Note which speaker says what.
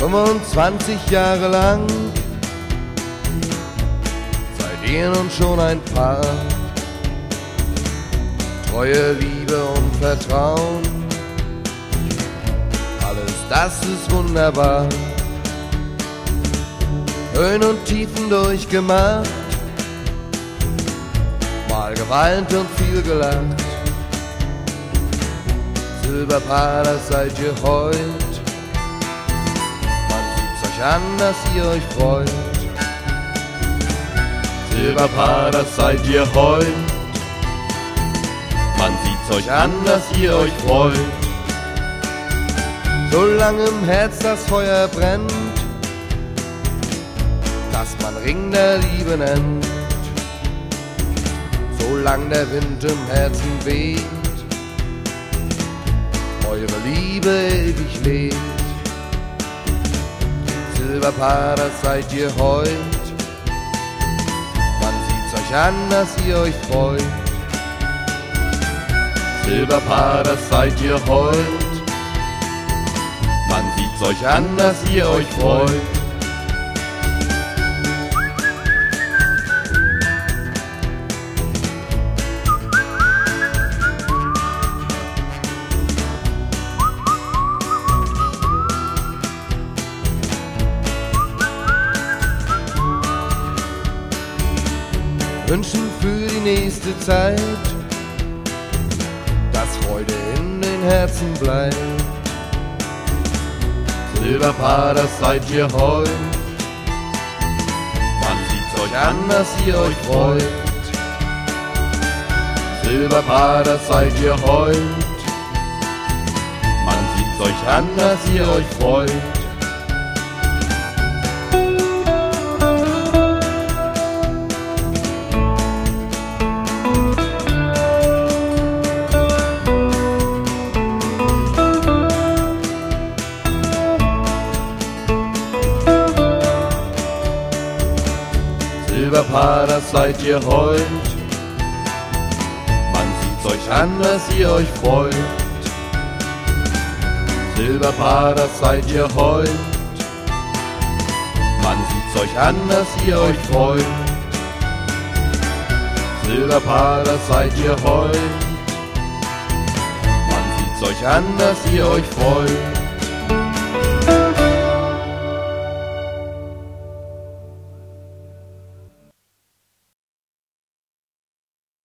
Speaker 1: 25 Jahre lang seid ihr nun schon ein Paar. Treue, Liebe und Vertrauen, alles das ist wunderbar. Höhen und Tiefen durchgemacht, mal geweint und viel gelacht. Silberpaar, das seid ihr heut. Man sieht's euch an, dass ihr euch freut.
Speaker 2: Silberpaar, das seid ihr heut. Man sieht's euch an, dass ihr euch freut.
Speaker 1: Solange im Herz das Feuer brennt, das man Ring der Liebe nennt. Solang der Wind im Herzen weht, eure Liebe ewig lebt. Silberpaar, das seid ihr heut. Man sieht's euch an, dass ihr euch freut.
Speaker 2: Silberpaar, das seid ihr heut. Man sieht's euch an, dass ihr euch freut.
Speaker 1: Wünschen für die nächste Zeit, dass Freude in den Herzen bleibt.
Speaker 2: Silberpaar, das seid ihr heut. Man sieht's euch an, dass ihr euch freut. Silberpaar, das seid ihr heut. Man sieht's euch an, dass ihr euch freut. Silberpaar, das seid ihr heut. Man sieht's euch an, dass ihr euch freut. Silberpaar, das seid ihr heut. Man sieht's euch an, dass ihr euch freut. Silberpaar, das seid ihr heut. Man sieht's euch an, dass ihr euch freut.